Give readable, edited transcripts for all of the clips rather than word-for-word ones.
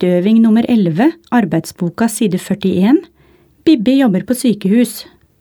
Støving nummer 11, arbeidsboka side 41. Bibi jobber på sykehus.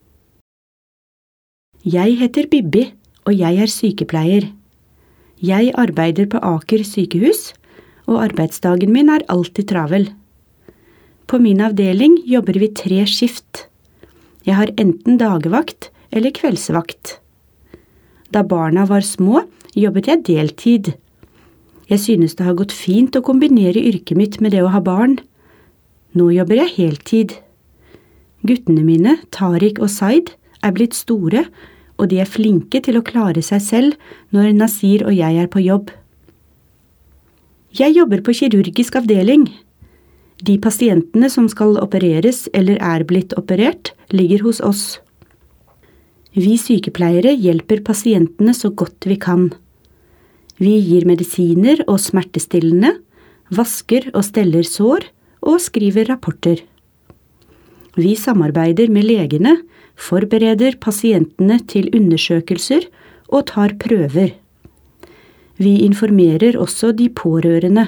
Jeg heter Bibi, og jeg er sykepleier. Jeg arbeider på Aker sykehus, og arbeidsdagen min er alltid travel. På min avdeling jobber vi 3 skift. Jeg har enten dagvakt eller kveldsvakt. Da barna var små, jobbet jeg deltid. Jeg synes det har gått fint å kombinere yrket mitt med det å ha barn. Nå jobber jeg heltid. Guttene mine, Tariq og Zaid, er blitt store, og de er flinke til å klare seg selv når Nasir og jeg er på jobb. Jeg jobber på kirurgisk avdeling. De pasientene som skal opereres eller er blitt operert, ligger hos oss. Vi sykepleiere hjelper pasientene så godt vi kan. Vi gir medisiner og smertestillende, vasker og steller sår og skriver rapporter. Vi samarbeider med legene, forbereder pasientene til undersøkelser og tar prøver. Vi informerer også de pårørende.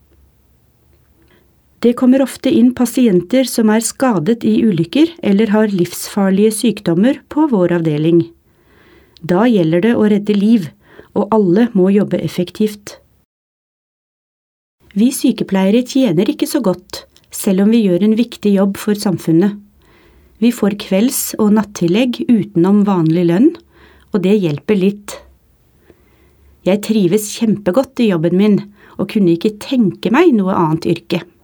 Det kommer ofte inn pasienter som er skadet i ulykker eller har livsfarlige sykdommer på vår avdeling. Da gjelder det å redde liv, og alle må jobbe effektivt. Vi sykepleiere tjener ikke så godt, selv om vi gjør en viktig jobb for samfunnet. Vi får kvelds- og nattillegg utenom vanlig lønn, og det hjelper litt. Jeg trives kjempegodt i jobben min, og kunne ikke tenke meg noe annet yrke.